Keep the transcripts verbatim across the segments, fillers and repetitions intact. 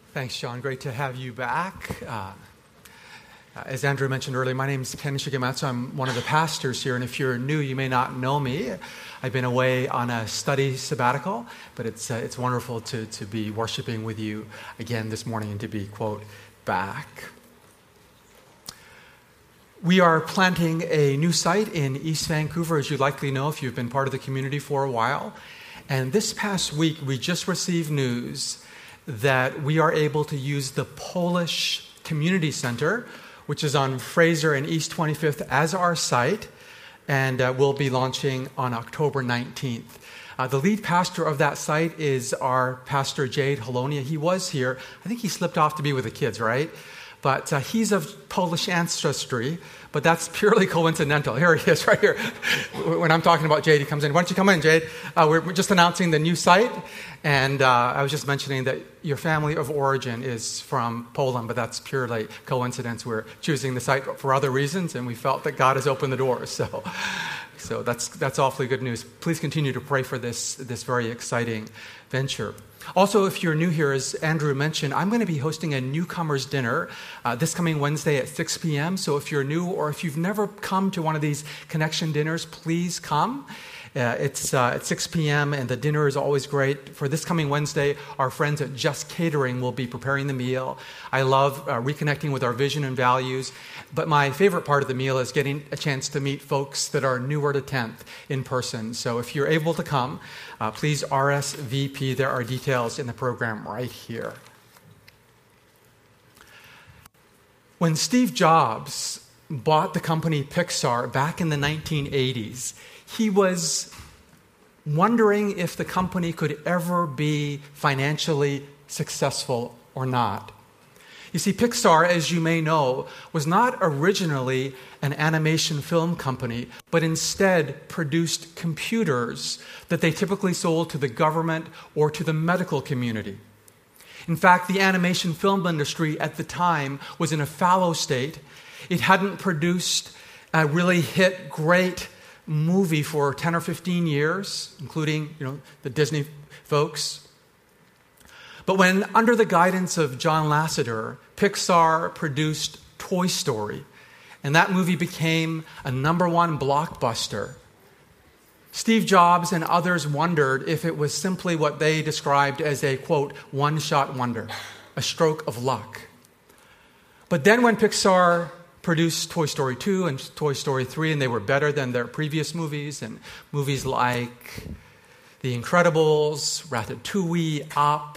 Thanks, John. Great to have you back. Uh, as Andrew mentioned earlier, my name is Ken Shigematsu. I'm one of the pastors here, and if you're new, you may not know me. I've been away on a study sabbatical, but it's uh, it's wonderful to, to be worshiping with you again this morning and to be, quote, back. We are planting a new site in East Vancouver, as you likely know if you've been part of the community for a while. And this past week, we just received news that we are able to use the Polish Community Center, which is on Fraser and East twenty-fifth, as our site, and uh, we'll be launching on October nineteenth. Uh, the lead pastor of that site is our pastor, Jade Holonia. He was here. I think he slipped off to be with the kids, right? But uh, he's of Polish ancestry, but that's purely coincidental. Here he is, right here. When I'm talking about Jade, he comes in. Why don't you come in, Jade? Uh, we're just announcing the new site, and uh, I was just mentioning that your family of origin is from Poland, but that's purely coincidence. We're choosing the site for other reasons, and we felt that God has opened the doors. So, so that's that's awfully good news. Please continue to pray for this this very exciting venture. Also, if you're new here, as Andrew mentioned, I'm going to be hosting a newcomers dinner uh, this coming Wednesday at six p.m. So if you're new or if you've never come to one of these connection dinners, please come. Uh, it's uh, at six p.m. and the dinner is always great. For this coming Wednesday, our friends at Just Catering will be preparing the meal. I love uh, reconnecting with our vision and values, but my favorite part of the meal is getting a chance to meet folks that are newer to tenth in person. So if you're able to come, uh, please R S V P. There are details in the program right here. When Steve Jobs bought the company Pixar back in the nineteen eighties, he was wondering if the company could ever be financially successful or not. You see, Pixar, as you may know, was not originally an animation film company, but instead produced computers that they typically sold to the government or to the medical community. In fact, the animation film industry at the time was in a fallow state. It hadn't produced a really hit, great movie for ten or fifteen years, including, you know, the Disney folks. But when, under the guidance of John Lasseter, Pixar produced Toy Story, and that movie became a number one blockbuster, Steve Jobs and others wondered if it was simply what they described as a, quote, one-shot wonder, a stroke of luck. But then when Pixar produced Toy Story two and Toy Story three, and they were better than their previous movies, and movies like The Incredibles, Ratatouille, Up,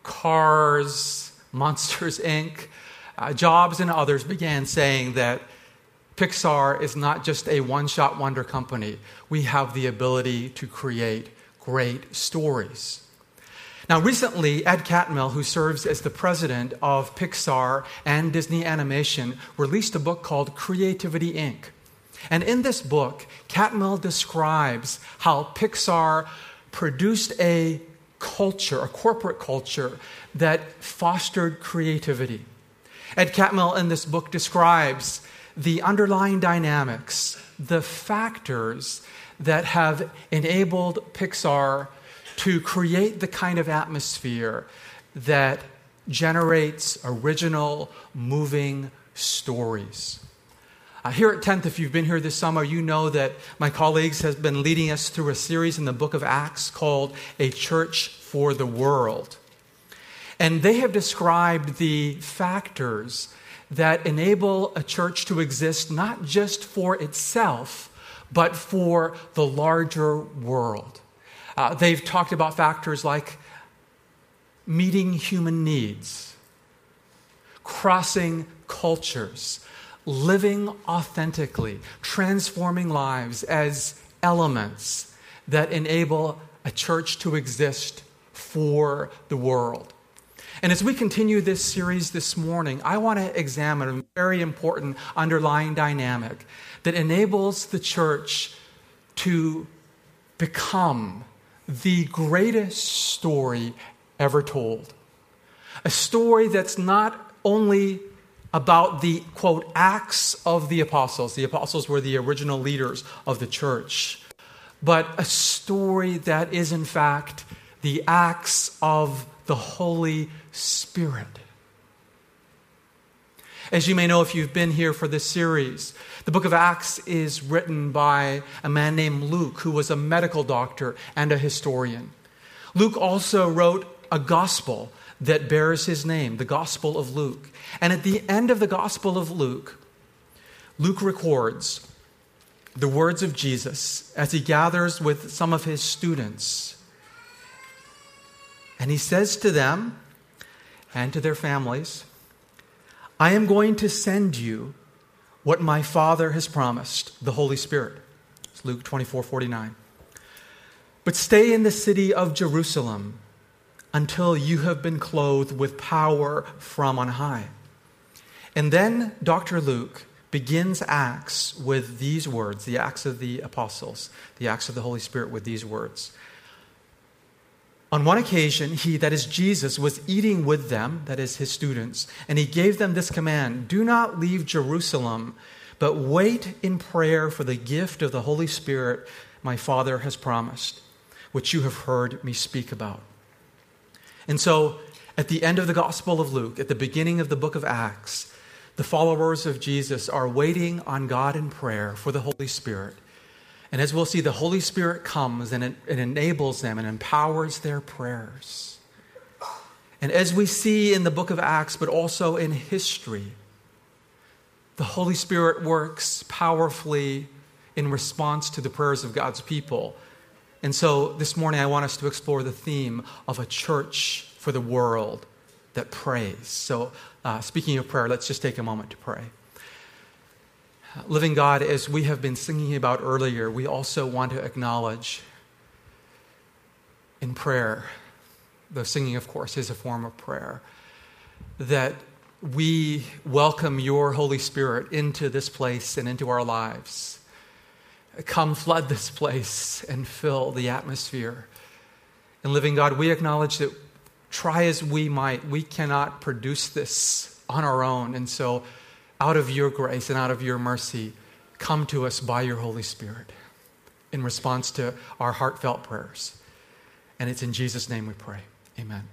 Cars, Monsters, Incorporated, uh, Jobs and others began saying that Pixar is not just a one-shot wonder company. We have the ability to create great stories. Now, recently, Ed Catmull, who serves as the president of Pixar and Disney Animation, released a book called Creativity, Incorporated. And in this book, Catmull describes how Pixar produced a culture, a corporate culture, that fostered creativity. Ed Catmull in this book describes the underlying dynamics, the factors that have enabled Pixar to create the kind of atmosphere that generates original, moving stories. Uh, here at tenth, if you've been here this summer, you know that my colleagues have been leading us through a series in the book of Acts called A Church for the World. And they have described the factors that enable a church to exist not just for itself, but for the larger world. Uh, they've talked about factors like meeting human needs, crossing cultures, living authentically, transforming lives as elements that enable a church to exist for the world. And as we continue this series this morning, I want to examine a very important underlying dynamic that enables the church to become the greatest story ever told. A story that's not only about the, quote, acts of the apostles. The apostles were the original leaders of the church. But a story that is, in fact, the acts of the Holy Spirit. As you may know if you've been here for this series, the book of Acts is written by a man named Luke, who was a medical doctor and a historian. Luke also wrote a gospel that bears his name, the Gospel of Luke. And at the end of the Gospel of Luke, Luke records the words of Jesus as he gathers with some of his students. And he says to them and to their families, I am going to send you what my Father has promised, the Holy Spirit. It's Luke twenty-four forty-nine. But stay in the city of Jerusalem until you have been clothed with power from on high. And then Doctor Luke begins Acts with these words, the Acts of the Apostles, the Acts of the Holy Spirit with these words. On one occasion, he, that is Jesus, was eating with them, that is his students, and he gave them this command, do not leave Jerusalem, but wait in prayer for the gift of the Holy Spirit my Father has promised, which you have heard me speak about. And so, at the end of the Gospel of Luke, at the beginning of the book of Acts, the followers of Jesus are waiting on God in prayer for the Holy Spirit. And as we'll see, the Holy Spirit comes and it, it enables them and empowers their prayers. And as we see in the book of Acts, but also in history, the Holy Spirit works powerfully in response to the prayers of God's people. And so this morning I want us to explore the theme of a church for the world that prays. So uh, speaking of prayer, let's just take a moment to pray. Living God, as we have been singing about earlier, we also want to acknowledge in prayer, though singing, of course, is a form of prayer, that we welcome your Holy Spirit into this place and into our lives. Come flood this place and fill the atmosphere. And living God, we acknowledge that try as we might, we cannot produce this on our own. And so out of your grace and out of your mercy, come to us by your Holy Spirit in response to our heartfelt prayers. And it's in Jesus' name we pray. Amen.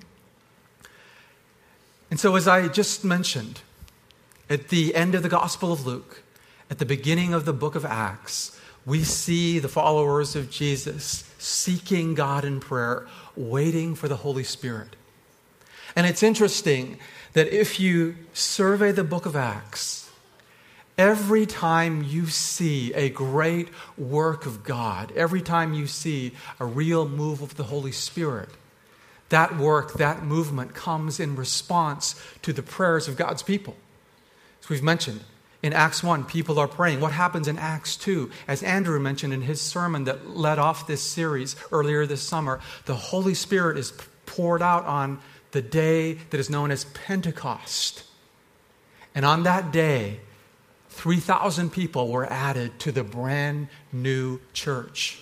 And so as I just mentioned, at the end of the Gospel of Luke, at the beginning of the book of Acts, we see the followers of Jesus seeking God in prayer, waiting for the Holy Spirit. And it's interesting that if you survey the book of Acts, every time you see a great work of God, every time you see a real move of the Holy Spirit, that work, that movement comes in response to the prayers of God's people. As we've mentioned, in Acts one, people are praying. What happens in Acts two? As Andrew mentioned in his sermon that led off this series earlier this summer, the Holy Spirit is poured out on the day that is known as Pentecost. And on that day, three thousand people were added to the brand new church.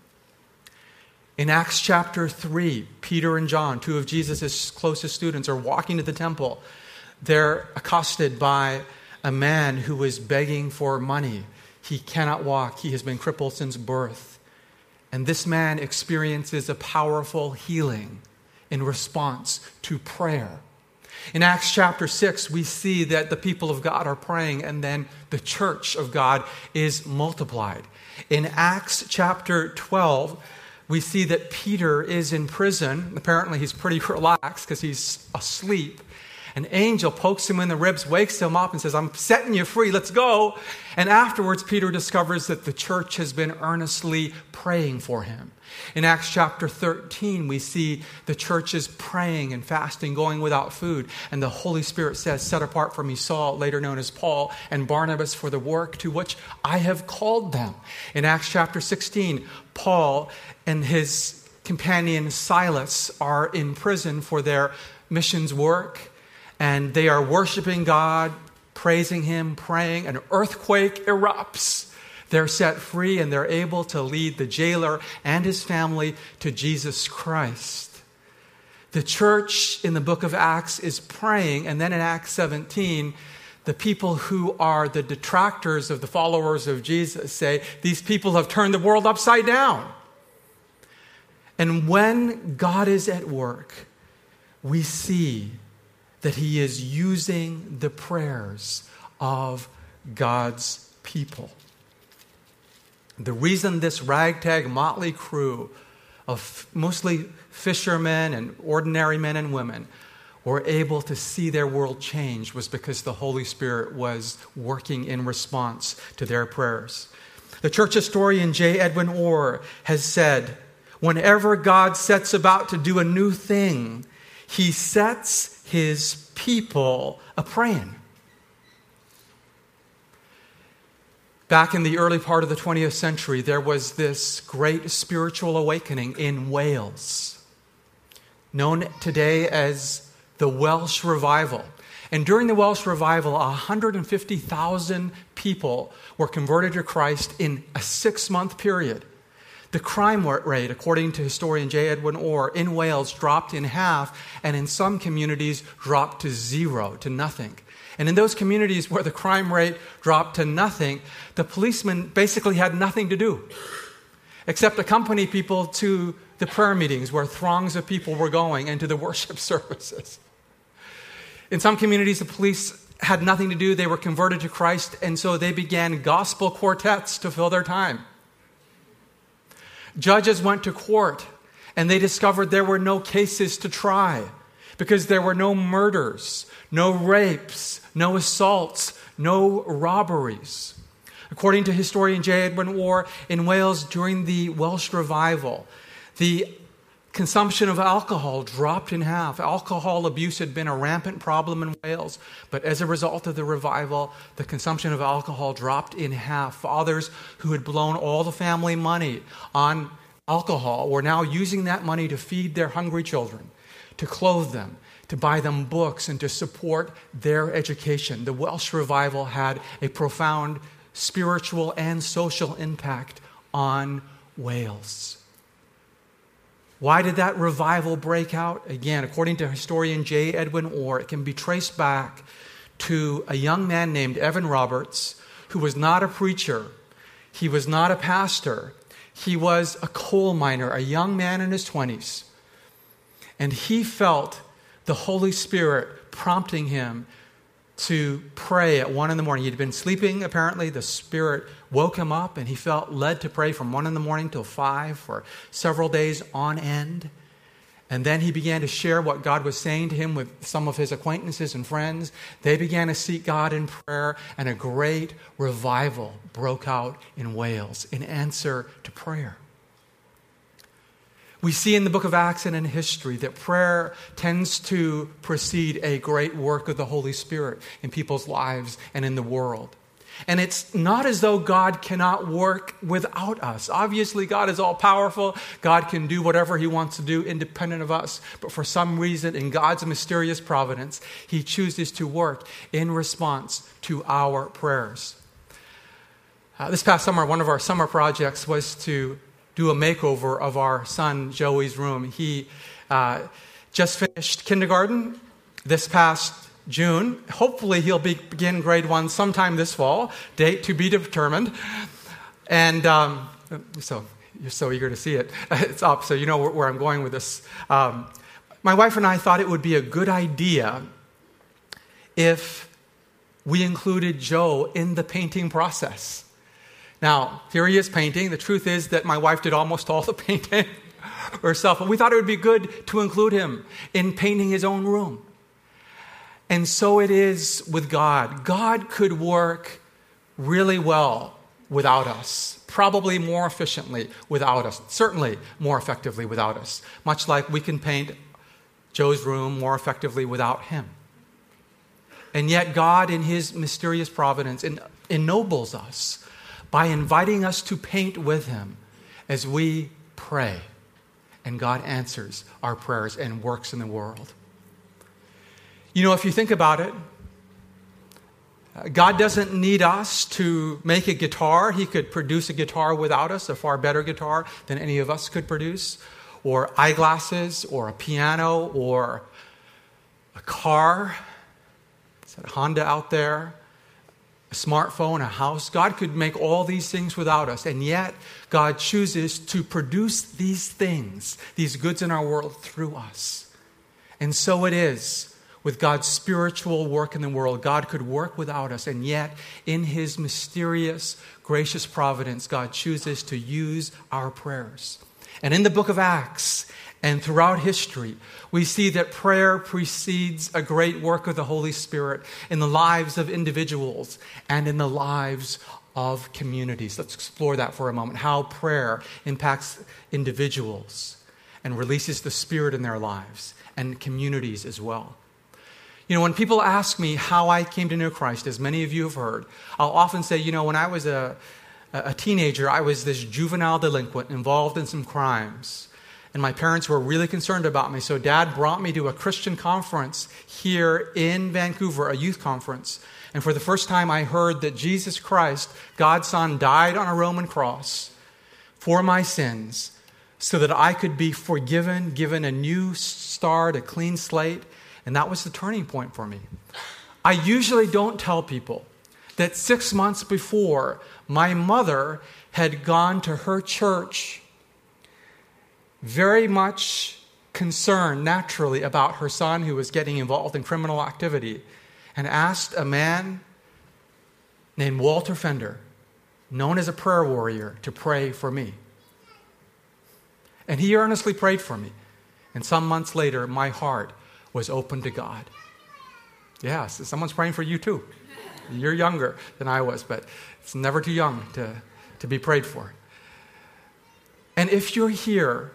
In Acts chapter three, Peter and John, two of Jesus' closest students, are walking to the temple. They're accosted by a man who is begging for money. He cannot walk. He has been crippled since birth. And this man experiences a powerful healing in response to prayer. In Acts chapter six, we see that the people of God are praying and then the church of God is multiplied. In Acts chapter twelve, we see that Peter is in prison. Apparently he's pretty relaxed because he's asleep. An angel pokes him in the ribs, wakes him up and says, I'm setting you free, let's go. And afterwards, Peter discovers that the church has been earnestly praying for him. In Acts chapter thirteen, we see the church is praying and fasting, going without food. And the Holy Spirit says, set apart for me Saul, later known as Paul, and Barnabas for the work to which I have called them. In Acts chapter sixteen, Paul and his companion Silas are in prison for their missions work. And they are worshiping God, praising him, praying. An earthquake erupts. They're set free and they're able to lead the jailer and his family to Jesus Christ. The church in the book of Acts is praying. And then in Acts seventeen, the people who are the detractors of the followers of Jesus say, these people have turned the world upside down. And when God is at work, we see that he is using the prayers of God's people. The reason this ragtag motley crew of mostly fishermen and ordinary men and women were able to see their world change was because the Holy Spirit was working in response to their prayers. The church historian J. Edwin Orr has said, whenever God sets about to do a new thing, he sets his people a-praying. Back in the early part of the twentieth century, there was this great spiritual awakening in Wales, known today as the Welsh Revival. And during the Welsh Revival, one hundred fifty thousand people were converted to Christ in a six-month period. The crime rate, according to historian J. Edwin Orr, in Wales dropped in half, and in some communities dropped to zero, to nothing. And in those communities where the crime rate dropped to nothing, the policemen basically had nothing to do except accompany people to the prayer meetings where throngs of people were going and to the worship services. In some communities, the police had nothing to do. They were converted to Christ, and so they began gospel quartets to fill their time. Judges went to court, and they discovered there were no cases to try because there were no murders, no rapes, no assaults, no robberies. According to historian J. Edwin Orr, in Wales during the Welsh Revival, the consumption of alcohol dropped in half. Alcohol abuse had been a rampant problem in Wales, but as a result of the revival, the consumption of alcohol dropped in half. Fathers who had blown all the family money on alcohol were now using that money to feed their hungry children, to clothe them, to buy them books, and to support their education. The Welsh Revival had a profound spiritual and social impact on Wales. Why did that revival break out? Again, according to historian J. Edwin Orr, it can be traced back to a young man named Evan Roberts, who was not a preacher. He was not a pastor. He was a coal miner, a young man in his twenties. And he felt the Holy Spirit prompting him to pray at one in the morning. He'd been sleeping, apparently. The Spirit woke him up, and he felt led to pray from one in the morning till five for several days on end. And then he began to share what God was saying to him with some of his acquaintances and friends. They began to seek God in prayer, and a great revival broke out in Wales in answer to prayer. We see in the book of Acts and in history that prayer tends to precede a great work of the Holy Spirit in people's lives and in the world. And it's not as though God cannot work without us. Obviously, God is all-powerful. God can do whatever he wants to do independent of us. But for some reason, in God's mysterious providence, he chooses to work in response to our prayers. Uh, this past summer, one of our summer projects was to do a makeover of our son Joey's room. He uh, just finished kindergarten this past June. Hopefully he'll be, begin grade one sometime this fall. Date to be determined. And um, so you're so eager to see it. It's up, so you know where, where I'm going with this. Um, my wife and I thought it would be a good idea if we included Joe in the painting process. Now, here he is painting. The truth is that my wife did almost all the painting herself, but we thought it would be good to include him in painting his own room. And so it is with God. God could work really well without us, probably more efficiently without us, certainly more effectively without us, much like we can paint Joe's room more effectively without him. And yet God, in his mysterious providence, ennobles us by inviting us to paint with him as we pray. And God answers our prayers and works in the world. You know, if you think about it, God doesn't need us to make a guitar. He could produce a guitar without us, a far better guitar than any of us could produce, or eyeglasses, or a piano, or a car. Is that a Honda out there? A smartphone, a house. God could make all these things without us, and yet God chooses to produce these things, these goods in our world through us. And so it is with God's spiritual work in the world. God could work without us, and yet in his mysterious, gracious providence, God chooses to use our prayers. And in the book of Acts and throughout history, we see that prayer precedes a great work of the Holy Spirit in the lives of individuals and in the lives of communities. Let's explore that for a moment, how prayer impacts individuals and releases the Spirit in their lives and communities as well. You know, when people ask me how I came to know Christ, as many of you have heard, I'll often say, you know, when I was a, a teenager, I was this juvenile delinquent involved in some crimes. And my parents were really concerned about me. So Dad brought me to a Christian conference here in Vancouver, a youth conference. And for the first time, I heard that Jesus Christ, God's Son, died on a Roman cross for my sins so that I could be forgiven, given a new start, a clean slate. And that was the turning point for me. I usually don't tell people that six months before, my mother had gone to her church very much concerned, naturally, about her son who was getting involved in criminal activity, and asked a man named Walter Fender, known as a prayer warrior, to pray for me. And he earnestly prayed for me. And some months later, my heart was open to God. Yes, someone's praying for you too. You're younger than I was, but it's never too young to, to be prayed for. And if you're here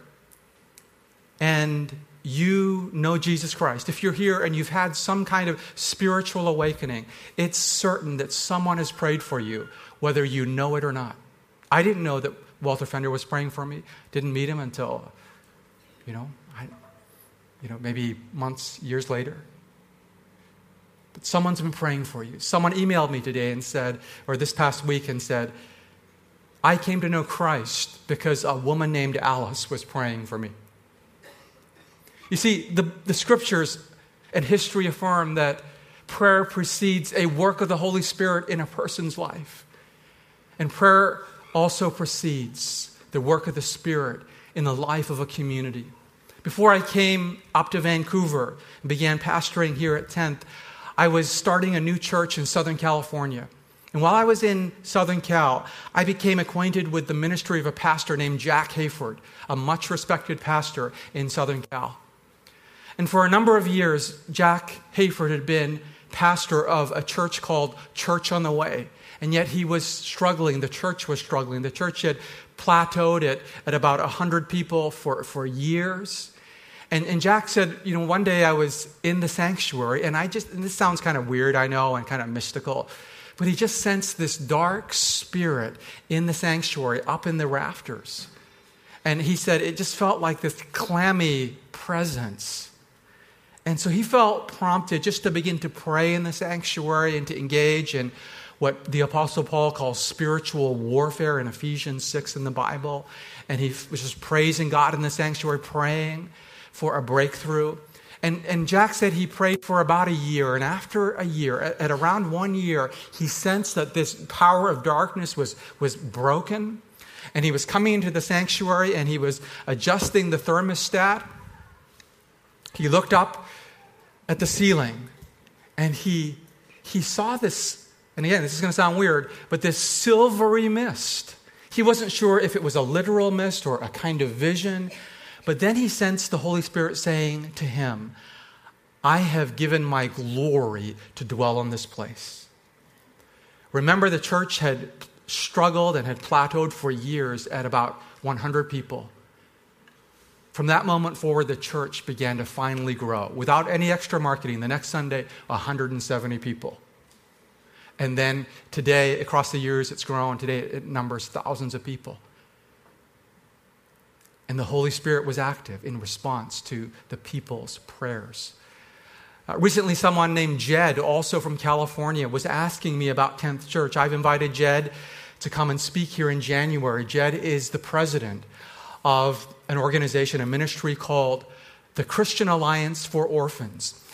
and you know Jesus Christ, if you're here and you've had some kind of spiritual awakening, it's certain that someone has prayed for you, whether you know it or not. I didn't know that Walter Fender was praying for me. Didn't meet him until, you know, I, you know, maybe months, years later. But someone's been praying for you. Someone emailed me today and said, or this past week and said, I came to know Christ because a woman named Alice was praying for me. You see, the, the scriptures and history affirm that prayer precedes a work of the Holy Spirit in a person's life. And prayer also precedes the work of the Spirit in the life of a community. Before I came up to Vancouver and began pastoring here at tenth, I was starting a new church in Southern California. And while I was in Southern Cal, I became acquainted with the ministry of a pastor named Jack Hayford, a much respected pastor in Southern Cal. And for a number of years, Jack Hayford had been pastor of a church called Church on the Way. And yet he was struggling. The church was struggling. The church had plateaued at, at about one hundred people for, for years. And, and Jack said, you know, one day I was in the sanctuary, and I just, and this sounds kind of weird, I know, and kind of mystical, but he just sensed this dark spirit in the sanctuary, up in the rafters. And he said it just felt like this clammy presence. And so he felt prompted just to begin to pray in the sanctuary and to engage in what the Apostle Paul calls spiritual warfare in Ephesians six in the Bible. And he was just praising God in the sanctuary, praying for a breakthrough. And, and Jack said he prayed for about a year. And after a year, at, at around one year, he sensed that this power of darkness was, was broken. And he was coming into the sanctuary and he was adjusting the thermostat. He looked up at the ceiling and he, he saw this, and again, this is going to sound weird, but this silvery mist. He wasn't sure if it was a literal mist or a kind of vision. But then he sensed the Holy Spirit saying to him, I have given my glory to dwell in this place. Remember, the church had struggled and had plateaued for years at about one hundred people. From that moment forward, the church began to finally grow. Without any extra marketing, the next Sunday, one hundred seventy people. And then today, across the years, it's grown. Today, it numbers thousands of people. And the Holy Spirit was active in response to the people's prayers. Uh, recently, someone named Jed, also from California, was asking me about tenth Church. I've invited Jed to come and speak here in January. Jed is the president of an organization, a ministry called the Christian Alliance for Orphans.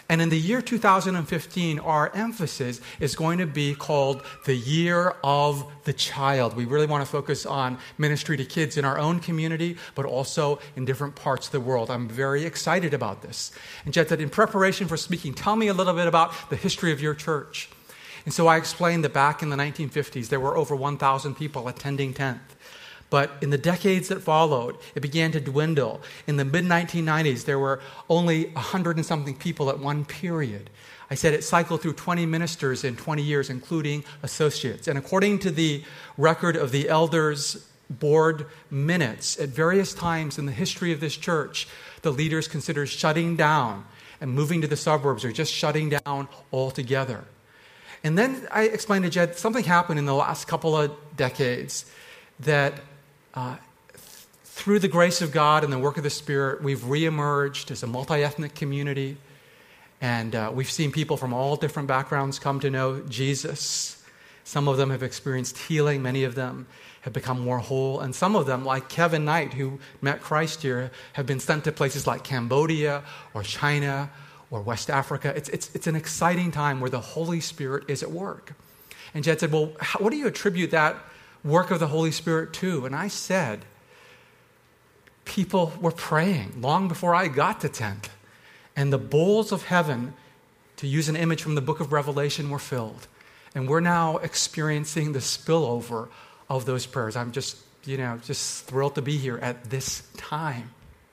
And in the year two thousand fifteen, our emphasis is going to be called the Year of the Child. We really want to focus on ministry to kids in our own community, but also in different parts of the world. I'm very excited about this. And Jed said, in preparation for speaking, tell me a little bit about the history of your church. And so I explained that back in the nineteen fifties, there were over one thousand people attending tenth. But in the decades that followed, it began to dwindle. In the mid nineteen nineties, there were only a hundred and something people at one period. I said it cycled through twenty ministers in twenty years, including associates. And according to the record of the elders' board minutes, at various times in the history of this church, the leaders considered shutting down and moving to the suburbs or just shutting down altogether. And then I explained to Jed, something happened in the last couple of decades that Uh, through the grace of God and the work of the Spirit, we've reemerged as a multi-ethnic community, and uh, we've seen people from all different backgrounds come to know Jesus. Some of them have experienced healing. Many of them have become more whole, and some of them, like Kevin Knight, who met Christ here, have been sent to places like Cambodia or China or West Africa. It's, it's, it's an exciting time where the Holy Spirit is at work. And Jed said, well, how, what do you attribute that work of the Holy Spirit too? And I said, people were praying long before I got to tenth. And the bowls of heaven, to use an image from the book of Revelation, were filled. And we're now experiencing the spillover of those prayers. I'm just, you know, just thrilled to be here at this time.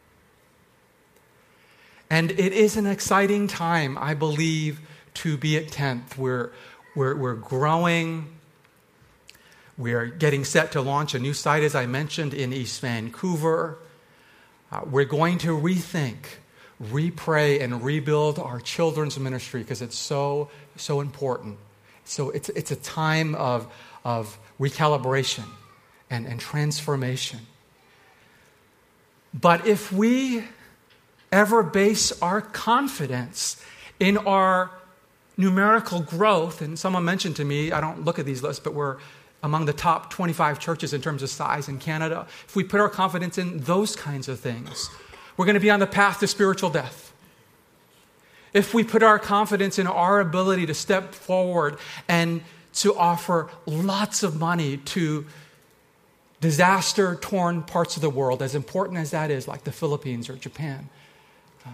And it is an exciting time, I believe, to be at tenth. We're, we're, we're growing. We're getting set to launch a new site, as I mentioned, in East Vancouver. Uh, we're going to rethink, re-pray, and rebuild our children's ministry because it's so, so important. So it's, it's a time of, of recalibration and, and transformation. But if we ever base our confidence in our numerical growth, and someone mentioned to me, I don't look at these lists, but we're among the top twenty-five churches in terms of size in Canada. If we put our confidence in those kinds of things, we're going to be on the path to spiritual death. If we put our confidence in our ability to step forward and to offer lots of money to disaster-torn parts of the world, as important as that is, like the Philippines or Japan, uh,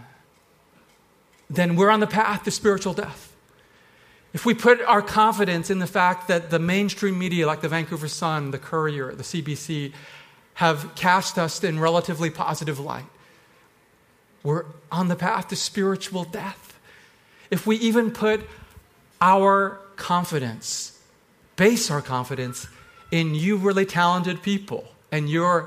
then we're on the path to spiritual death. If we put our confidence in the fact that the mainstream media, like the Vancouver Sun, the Courier, the C B C, have cast us in relatively positive light, we're on the path to spiritual death. If we even put our confidence, base our confidence in you really talented people and your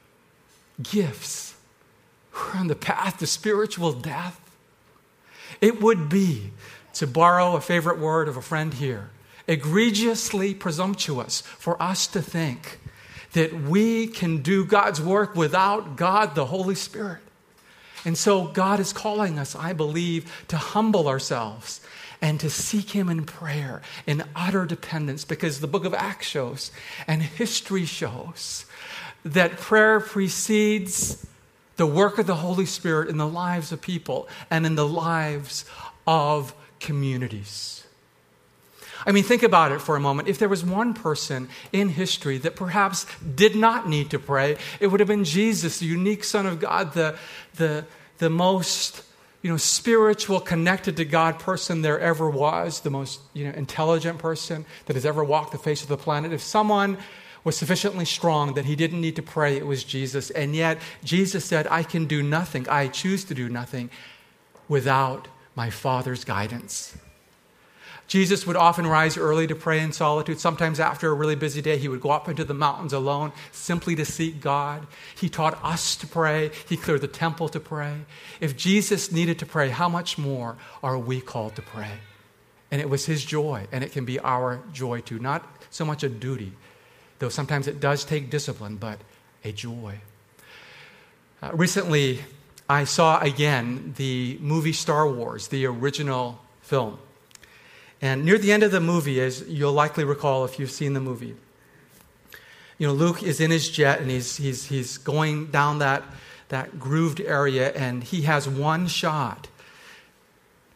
gifts, we're on the path to spiritual death. It would be, to borrow a favorite word of a friend here, egregiously presumptuous for us to think that we can do God's work without God, the Holy Spirit. And so God is calling us, I believe, to humble ourselves and to seek Him in prayer, in utter dependence, because the book of Acts shows and history shows that prayer precedes the work of the Holy Spirit in the lives of people and in the lives of communities. I mean, think about it for a moment. If there was one person in history that perhaps did not need to pray, it would have been Jesus, the unique Son of God, the, the, the most, you know, spiritual, connected to God person there ever was, the most, you know, intelligent person that has ever walked the face of the planet. If someone was sufficiently strong that he didn't need to pray, it was Jesus. And yet, Jesus said, I can do nothing, I choose to do nothing without my Father's guidance. Jesus would often rise early to pray in solitude. Sometimes after a really busy day, he would go up into the mountains alone simply to seek God. He taught us to pray. He cleared the temple to pray. If Jesus needed to pray, how much more are we called to pray? And it was his joy, and it can be our joy too. Not so much a duty, though sometimes it does take discipline, but a joy. Uh, recently, I saw again the movie Star Wars, the original film. And near the end of the movie, as you'll likely recall if you've seen the movie, you know, Luke is in his jet and he's he's he's going down that, that grooved area, and he has one shot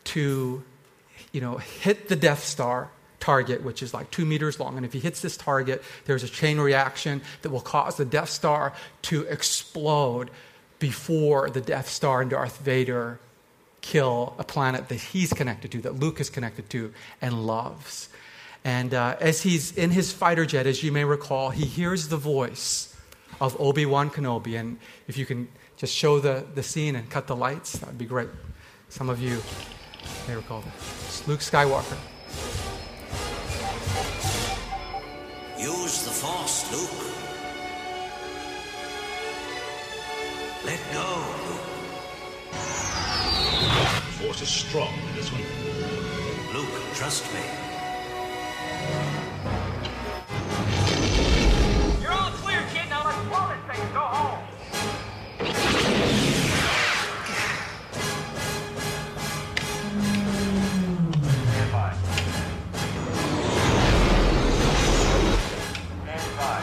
to, you know, hit the Death Star target, which is like two meters long. And if he hits this target, there's a chain reaction that will cause the Death Star to explode before the Death Star and Darth Vader kill a planet that he's connected to, that Luke is connected to and loves. And uh, as he's in his fighter jet, as you may recall, he hears the voice of Obi-Wan Kenobi. And if you can just show the, the scene and cut the lights, that would be great. Some of you may recall that. It's Luke Skywalker. Use the Force, Luke. Let go, Luke. The Force is strong in this one. Luke, trust me. You're all clear, kid. Now let's blow this thing and go home. Stand by. Stand by.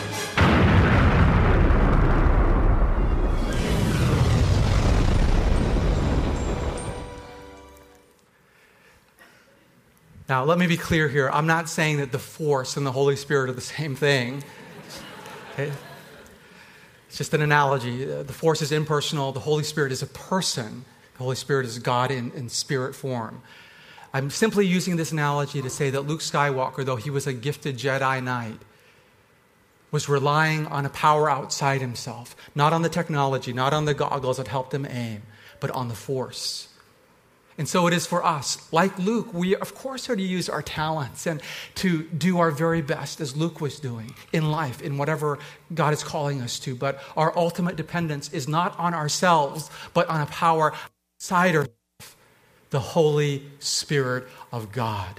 Now, let me be clear here. I'm not saying that the Force and the Holy Spirit are the same thing. Okay? It's just an analogy. The Force is impersonal. The Holy Spirit is a person. The Holy Spirit is God in, in spirit form. I'm simply using this analogy to say that Luke Skywalker, though he was a gifted Jedi Knight, was relying on a power outside himself, not on the technology, not on the goggles that helped him aim, but on the Force. And so it is for us. Like Luke, we of course are to use our talents and to do our very best, as Luke was doing in life, in whatever God is calling us to. But our ultimate dependence is not on ourselves, but on a power outside ourselves, the Holy Spirit of God.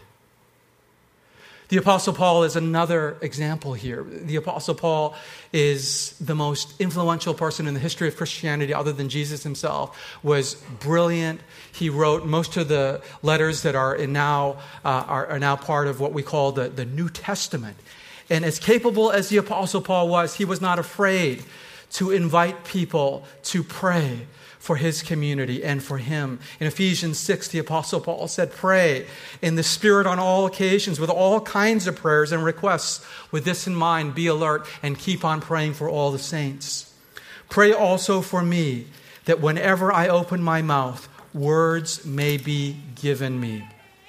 The Apostle Paul is another example here. The Apostle Paul is the most influential person in the history of Christianity other than Jesus himself, was brilliant. He wrote most of the letters that are in now uh, are, are now part of what we call the, the New Testament. And as capable as the Apostle Paul was, he was not afraid to invite people to pray for his community and for him. In Ephesians six, the Apostle Paul said, "Pray in the Spirit on all occasions with all kinds of prayers and requests. With this in mind, be alert and keep on praying for all the saints. Pray also for me, that whenever I open my mouth, words may be given me."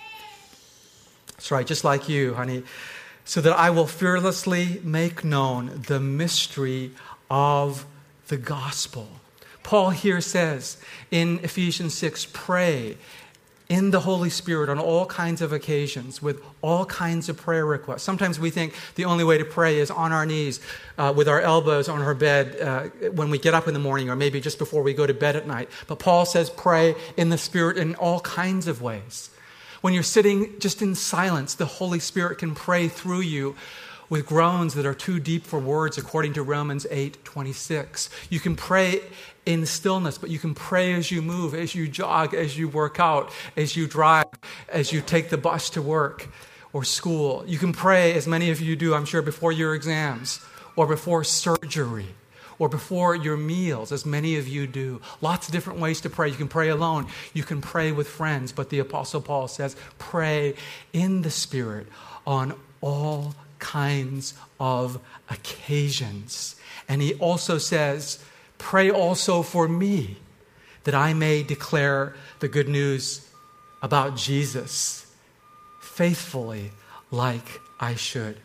That's right, just like you, honey. "So that I will fearlessly make known the mystery of the gospel." Paul here says in Ephesians six, pray in the Holy Spirit on all kinds of occasions with all kinds of prayer requests. Sometimes we think the only way to pray is on our knees uh, with our elbows on our bed uh, when we get up in the morning, or maybe just before we go to bed at night. But Paul says pray in the Spirit in all kinds of ways. When you're sitting just in silence, the Holy Spirit can pray through you with groans that are too deep for words, according to Romans eight twenty-six. You can pray in stillness, but you can pray as you move, as you jog, as you work out, as you drive, as you take the bus to work or school. You can pray, as many of you do, I'm sure, before your exams or before surgery or before your meals, as many of you do. Lots of different ways to pray. You can pray alone. You can pray with friends. But the Apostle Paul says, pray in the Spirit on all kinds of occasions. And he also says, pray also for me, that I may declare the good news about Jesus faithfully, like I should.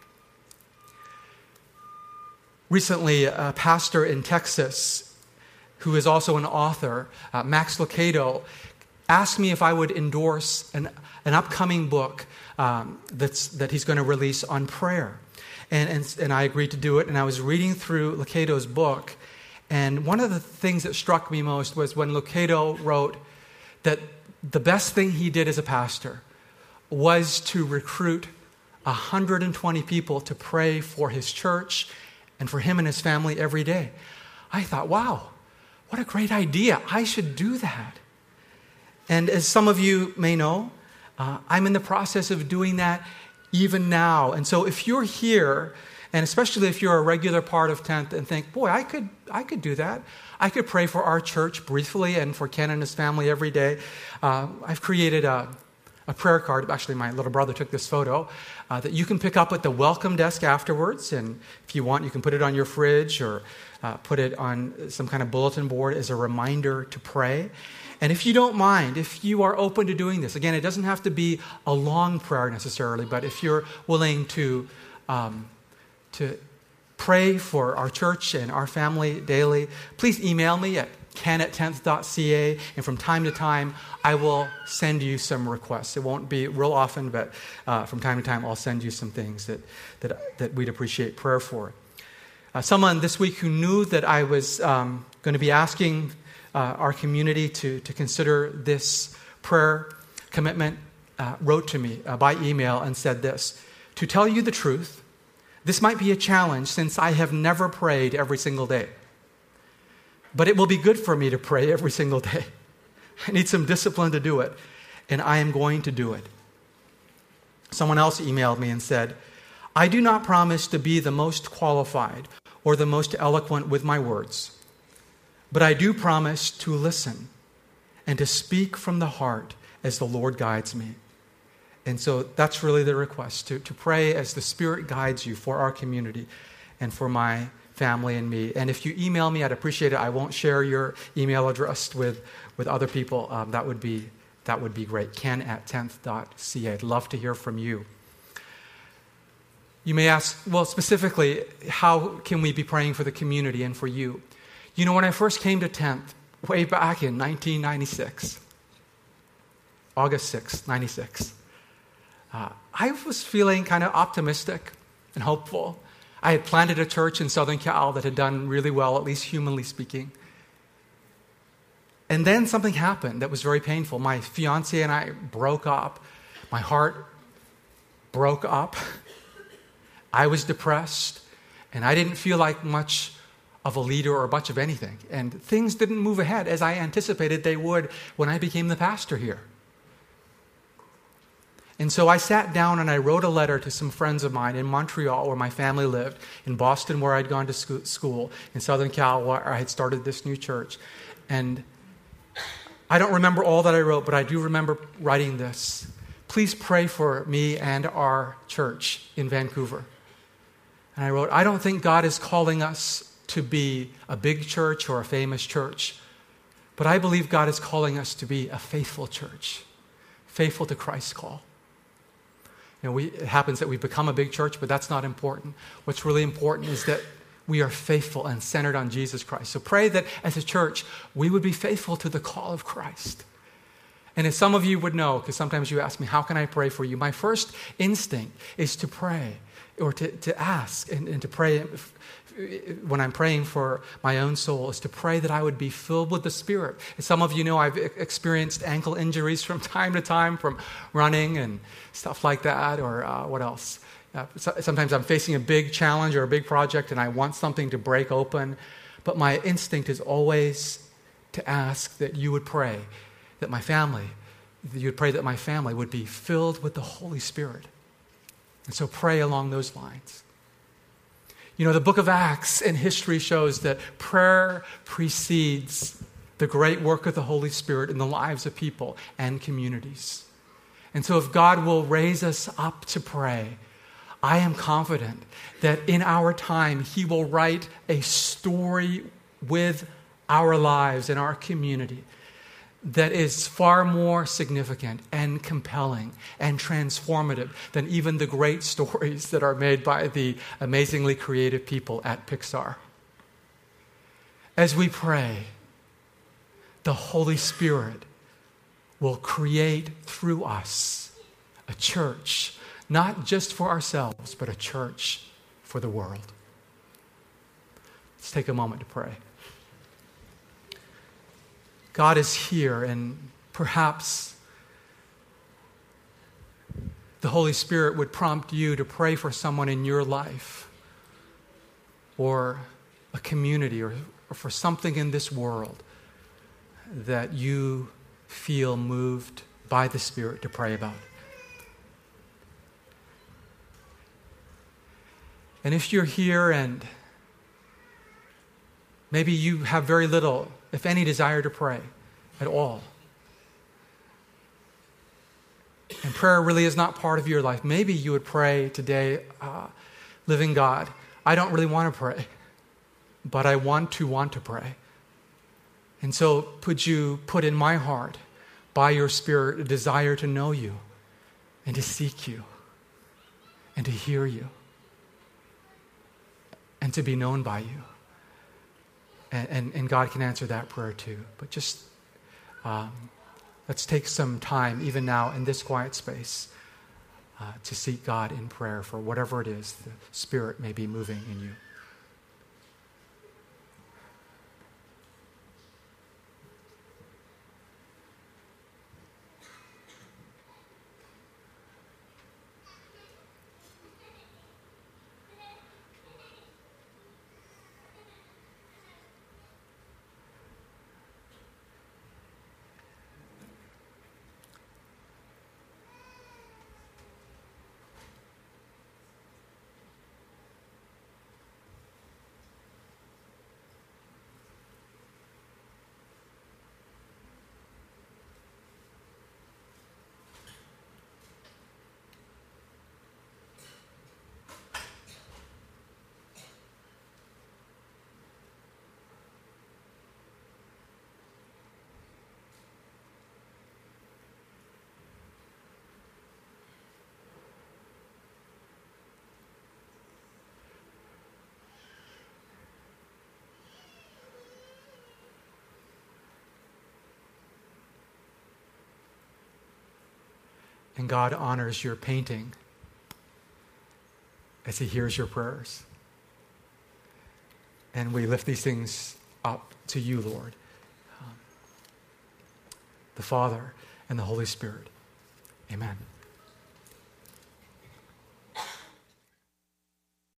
Recently, a pastor in Texas, who is also an author, uh, Max Lucado, asked me if I would endorse an, an upcoming book um, that's, that he's going to release on prayer. And, and, and I agreed to do it, and I was reading through Lucado's book, and one of the things that struck me most was when Lucado wrote that the best thing he did as a pastor was to recruit one hundred twenty people to pray for his church and for him and his family every day. I thought, wow, what a great idea. I should do that. And as some of you may know, uh, I'm in the process of doing that even now. And so if you're here And especially if you're a regular part of tenth and think, boy, I could I could do that. I could pray for our church briefly and for Ken and his family every day. Uh, I've created a, a prayer card. Actually, my little brother took this photo uh, that you can pick up at the welcome desk afterwards. And if you want, you can put it on your fridge or uh, put it on some kind of bulletin board as a reminder to pray. And if you don't mind, if you are open to doing this, again, it doesn't have to be a long prayer necessarily, but if you're willing to um, to pray for our church and our family daily, please email me at ken at tenth dot c a, and from time to time, I will send you some requests. It won't be real often, but uh, from time to time, I'll send you some things that that, that we'd appreciate prayer for. Uh, someone this week who knew that I was um, going to be asking uh, our community to, to consider this prayer commitment uh, wrote to me uh, by email and said this: "To tell you the truth, this might be a challenge since I have never prayed every single day. But it will be good for me to pray every single day. I need some discipline to do it, and I am going to do it." Someone else emailed me and said, "I do not promise to be the most qualified or the most eloquent with my words, but I do promise to listen and to speak from the heart as the Lord guides me." And so that's really the request, to, to pray as the Spirit guides you for our community and for my family and me. And if you email me, I'd appreciate it. I won't share your email address with, with other people. Um, that would be that would be great. ken at tenth dot c a. I'd love to hear from you. You may ask, well, specifically, how can we be praying for the community and for you? You know, when I first came to tenth, way back in nineteen ninety-six, August sixth, ninety-six, Uh, I was feeling kind of optimistic and hopeful. I had planted a church in Southern Cal that had done really well, at least humanly speaking. And then something happened that was very painful. My fiance and I broke up. My heart broke up. I was depressed, and I didn't feel like much of a leader or much of anything. And things didn't move ahead as I anticipated they would when I became the pastor here. And so I sat down and I wrote a letter to some friends of mine in Montreal, where my family lived, in Boston, where I'd gone to school, in Southern Cal, where I had started this new church. And I don't remember all that I wrote, but I do remember writing this: "Please pray for me and our church in Vancouver." And I wrote, "I don't think God is calling us to be a big church or a famous church, but I believe God is calling us to be a faithful church, faithful to Christ's call." You know, we, it happens that we become a big church, but that's not important. What's really important is that we are faithful and centered on Jesus Christ. So pray that as a church, we would be faithful to the call of Christ. And as some of you would know, because sometimes you ask me, how can I pray for you? My first instinct is to pray, or to, to ask and, and to pray when I'm praying for my own soul, is to pray that I would be filled with the Spirit. As some of you know, I've experienced ankle injuries from time to time from running and stuff like that, or uh, what else? Uh, so, sometimes I'm facing a big challenge or a big project and I want something to break open, but my instinct is always to ask that you would pray that my family, that you would pray that my family would be filled with the Holy Spirit. And so pray along those lines. You know, the book of Acts and history shows that prayer precedes the great work of the Holy Spirit in the lives of people and communities. And so if God will raise us up to pray, I am confident that in our time, He will write a story with our lives and our community that is far more significant and compelling and transformative than even the great stories that are made by the amazingly creative people at Pixar. As we pray, the Holy Spirit will create through us a church, not just for ourselves, but a church for the world. Let's take a moment to pray. God is here, and perhaps the Holy Spirit would prompt you to pray for someone in your life, or a community, or, or for something in this world that you feel moved by the Spirit to pray about. And if you're here and maybe you have very little, if any, desire to pray at all, and prayer really is not part of your life, maybe you would pray today, uh, living God, I don't really want to pray, but I want to want to pray. And so could you put in my heart, by your Spirit, a desire to know you and to seek you and to hear you and to be known by you. And, and, and God can answer that prayer too. But just um, let's take some time, even now in this quiet space, uh, to seek God in prayer for whatever it is the Spirit may be moving in you. And God honors your painting as He hears your prayers. And we lift these things up to you, Lord, um, the Father and the Holy Spirit. Amen.